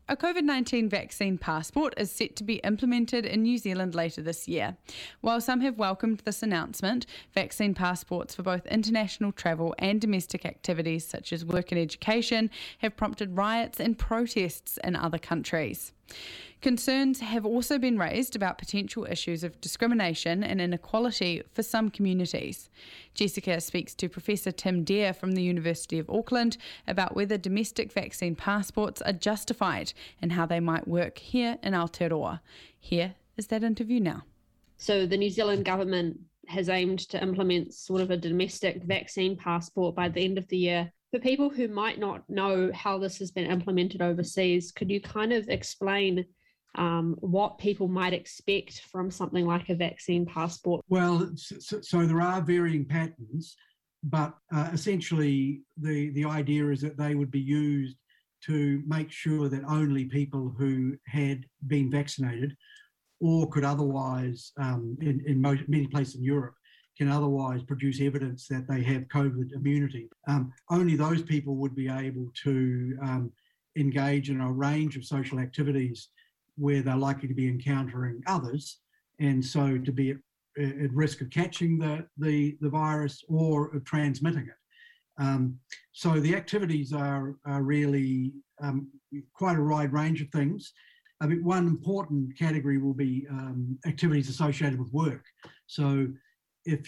A COVID-19 vaccine passport is set to be implemented in New Zealand later this year. While some have welcomed this announcement, vaccine passports for both international travel and domestic activities such as work and education have prompted riots and protests in other countries. Concerns have also been raised about potential issues of discrimination and inequality for some communities. Jessica speaks to Professor Tim Dare from the University of Auckland about whether domestic vaccine passports are justified and how they might work here in Aotearoa. Here is that interview now. So the New Zealand government has aimed to implement sort of a domestic vaccine passport by the end of the year. For people who might not know how this has been implemented overseas, could you kind of explain what people might expect from something like a vaccine passport? Well, so there are varying patterns, but essentially the idea is that they would be used to make sure that only people who had been vaccinated or could otherwise, in many places in Europe, can otherwise produce evidence that they have COVID immunity. Only those people would be able to engage in a range of social activities where they're likely to be encountering others, and so to be at risk of catching the virus or of transmitting it. So the activities are really quite a wide range of things. I mean, one important category will be activities associated with work. So if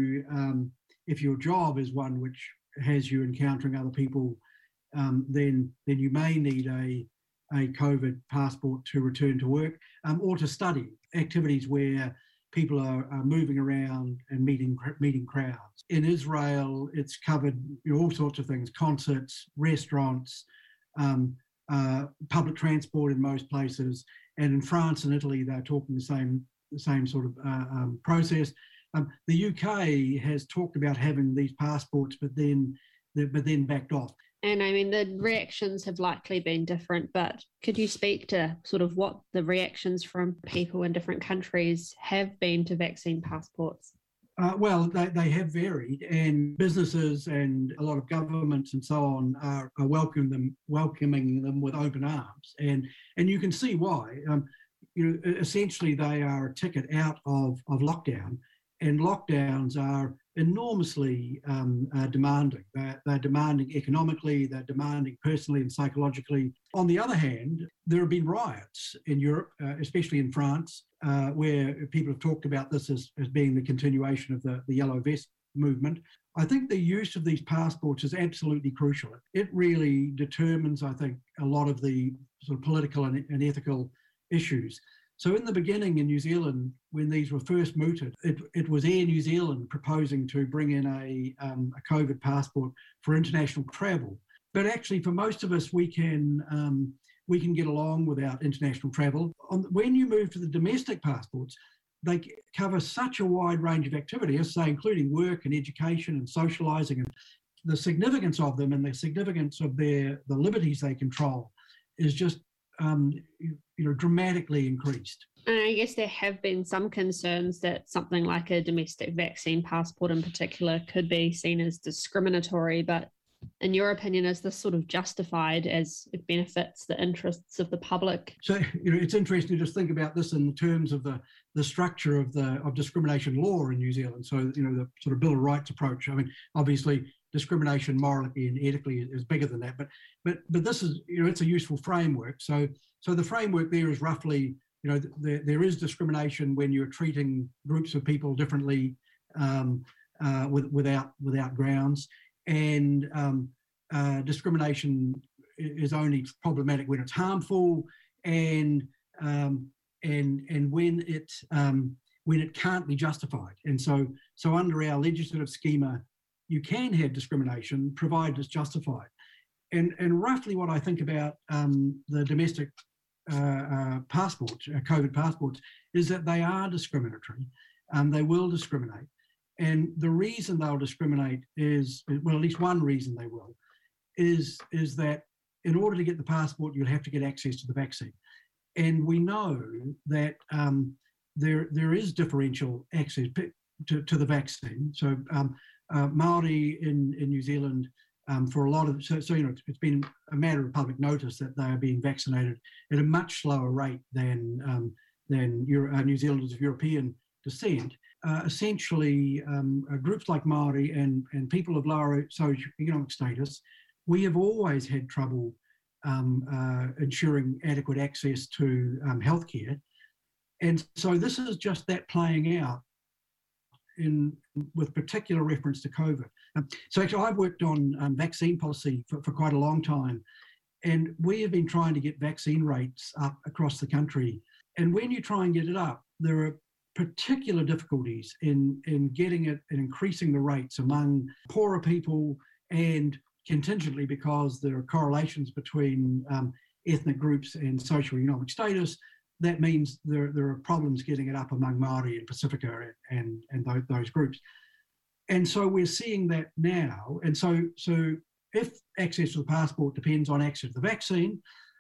your job is one which has you encountering other people, then you may need a COVID passport to return to work or to study, activities where people are moving around and meeting crowds. In Israel, it's covered all sorts of things: concerts, restaurants, public transport in most places. And in France and Italy, they're talking the same sort of process. The UK has talked about having these passports, but then backed off. And I mean, the reactions have likely been different, but could you speak to sort of what the reactions from people in different countries have been to vaccine passports? Well, they have varied, and businesses and a lot of governments and so on are welcoming them with open arms, and you can see why. Essentially, they are a ticket out of lockdown, and lockdowns are enormously demanding. They're demanding economically, they're demanding personally and psychologically. On the other hand, there have been riots in Europe, especially in France, where people have talked about this as being the continuation of the Yellow Vest movement. I think the use of these passports is absolutely crucial. It really determines, I think, a lot of the sort of political and ethical issues. So in the beginning in New Zealand, when these were first mooted, it was Air New Zealand proposing to bring in a COVID passport for international travel. But actually, for most of us, we can get along without international travel. When you move to the domestic passports, they cover such a wide range of activity, as I say, including work and education and socialising, and the significance of them and the significance of the liberties they control is just dramatically increased. And I guess there have been some concerns that something like a domestic vaccine passport in particular could be seen as discriminatory, but in your opinion, is this sort of justified as it benefits the interests of the public? So, it's interesting to just think about this in terms of the structure of discrimination law in New Zealand. So, the sort of Bill of Rights approach. I mean, obviously, discrimination morally and ethically is bigger than that, but this is, it's a useful framework. So the framework there is roughly, there is discrimination when you're treating groups of people differently without grounds, and discrimination is only problematic when it's harmful and when it can't be justified. And so under our legislative schema, you can have discrimination provided it's justified. And roughly what I think about the domestic passports, COVID passports, is that they are discriminatory. They will discriminate. And the reason they'll discriminate is, well, at least one reason they will, is that in order to get the passport, you'll have to get access to the vaccine. And we know that there is differential access to the vaccine. So Māori in New Zealand for a lot of, so it's been a matter of public notice that they are being vaccinated at a much slower rate than New Zealanders of European descent. Essentially, groups like Māori and people of lower socioeconomic status, we have always had trouble ensuring adequate access to healthcare. And so this is just that playing out with particular reference to COVID. So actually I've worked on vaccine policy for quite a long time, and we have been trying to get vaccine rates up across the country. And when you try and get it up, there are particular difficulties in getting it and increasing the rates among poorer people, and contingently, because there are correlations between ethnic groups and socioeconomic status, that means there are problems getting it up among Māori and Pacifica and those groups. And so we're seeing that now. And so if access to the passport depends on access to the vaccine,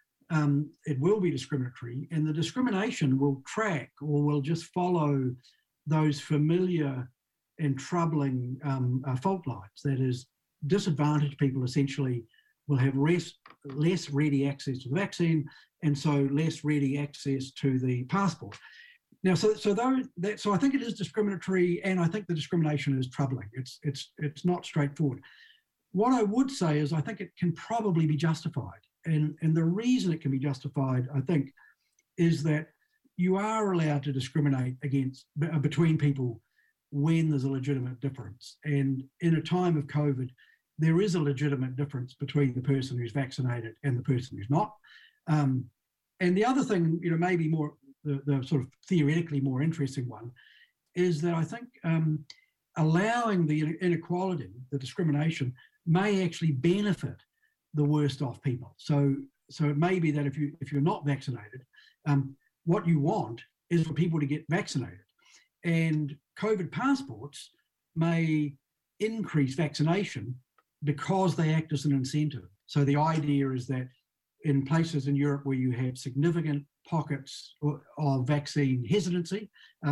it will be discriminatory, and the discrimination will track or will just follow those familiar and troubling fault lines. That is, disadvantaged people essentially will have less ready access to the vaccine, and so less ready access to the passport. Now, so I think it is discriminatory, and I think the discrimination is troubling. It's not straightforward. What I would say is I think it can probably be justified. And the reason it can be justified, I think, is that you are allowed to discriminate between people when there's a legitimate difference. And in a time of COVID, there is a legitimate difference between the person who's vaccinated and the person who's not. And the other thing, maybe more the sort of theoretically more interesting one, is that I think allowing the inequality, the discrimination, may actually benefit the worst off people. So it may be that if you're not vaccinated, what you want is for people to get vaccinated. And COVID passports may increase vaccination because they act as an incentive. So the idea is that in places in Europe where you have significant pockets of vaccine hesitancy,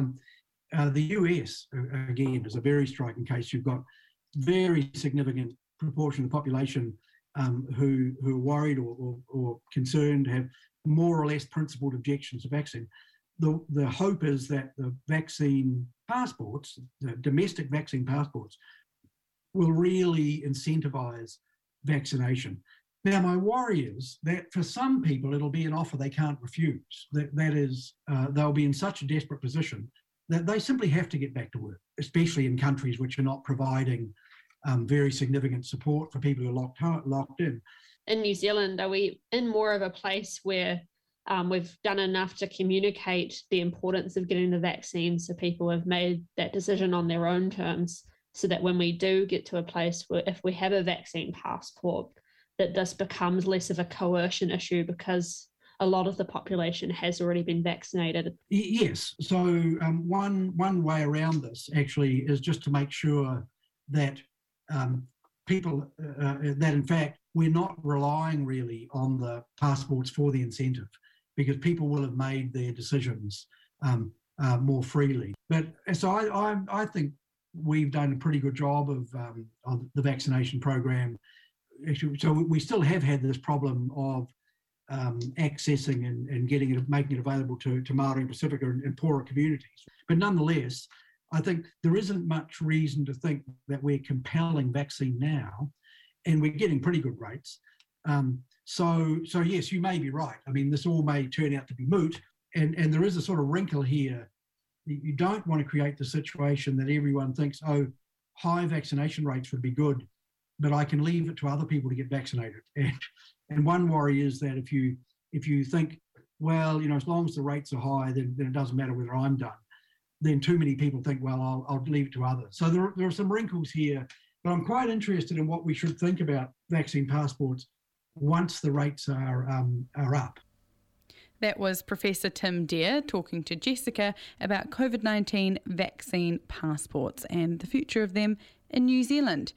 the US, again, is a very striking case. You've got very significant proportion of the population who are worried or concerned, have more or less principled objections to vaccine. The hope is that the vaccine passports, the domestic vaccine passports, will really incentivize vaccination. Now, my worry is that for some people, it'll be an offer they can't refuse. That is, they'll be in such a desperate position that they simply have to get back to work, especially in countries which are not providing very significant support for people who are locked in. In New Zealand, are we in more of a place where we've done enough to communicate the importance of getting the vaccine, so people have made that decision on their own terms, so that when we do get to a place where if we have a vaccine passport, that this becomes less of a coercion issue because a lot of the population has already been vaccinated? Yes. So one way around this actually is just to make sure that people, that in fact, we're not relying really on the passports for the incentive, because people will have made their decisions more freely. But so I think we've done a pretty good job of the vaccination program. Actually, so we still have had this problem of accessing and getting it, making it available to Māori and Pacifica and poorer communities. But nonetheless, I think there isn't much reason to think that we're compelling vaccine now, and we're getting pretty good rates. So yes, you may be right. I mean, this all may turn out to be moot, and there is a sort of wrinkle here. You don't want to create the situation that everyone thinks, oh, high vaccination rates would be good, but I can leave it to other people to get vaccinated. And one worry is that if you think, well, as long as the rates are high, then it doesn't matter whether I'm done. Then too many people think, well, I'll leave it to others. So there are some wrinkles here, but I'm quite interested in what we should think about vaccine passports once the rates are up. That was Professor Tim Dear talking to Jessica about COVID-19 vaccine passports and the future of them in New Zealand.